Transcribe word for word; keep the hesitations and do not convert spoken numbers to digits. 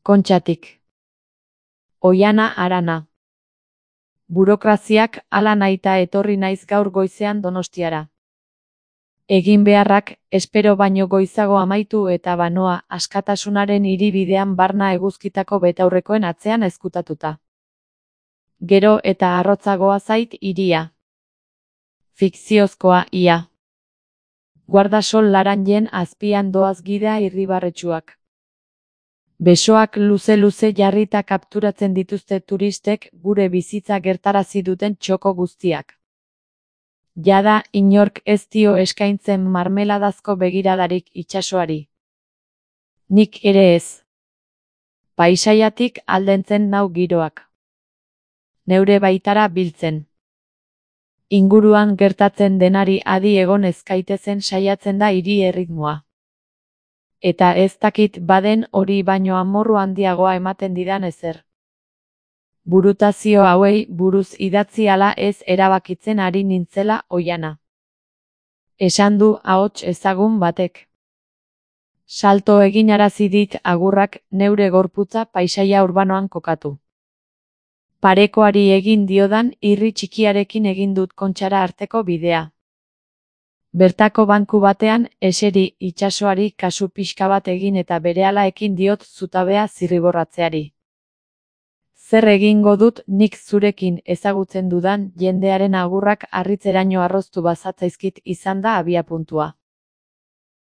Kontxatik. Oiana Arana. Burokraziak hala nahita etorri naiz gaur goizean Donostiara. Egin beharrak espero baino goizago amaitu eta banoa askatasunaren hiribidean barna eguzkitako betaurrekoen atzean ezkutatuta. Gero eta arrotzagoa zait hiria. Fikziozkoa ia. Guardasol laranjen azpian doaz gida irribarretsuak. Besoak luze-luze jarrita kapturatzen dituzte turistek gure bizitza gertarazi duten txoko guztiak. Jada inork ez dio eskaintzen marmeladazko begiradarik itsasoari. Nik ere ez. Paisaiatik aldentzen nau giroak. Neure baitara biltzen. Inguruan gertatzen denari adi egon ezkaitezen saiatzen da hiri erritmoa. Eta ez dakit baden hori baino amorru handiagoa ematen didan ezer. Burutazio hauei buruz idatzi ala ez erabakitzen ari nintzela Oiana. Esan du ahots ezagun batek. Salto eginarazi dit agurrak neure gorputza paisaia urbanoan kokatu. Parekoari egin diodan irri txikiarekin egin dut Kontxara arteko bidea. Bertako banku batean eseri itsasoari kasu pixka bat egin eta berehala ekin diot zutabea zirriborratzeari. Zer egingo dut nik zurekin ezagutzen dudan jendearen agurrak harritzeraino arroztu bazatzaizkit izan da abiapuntua.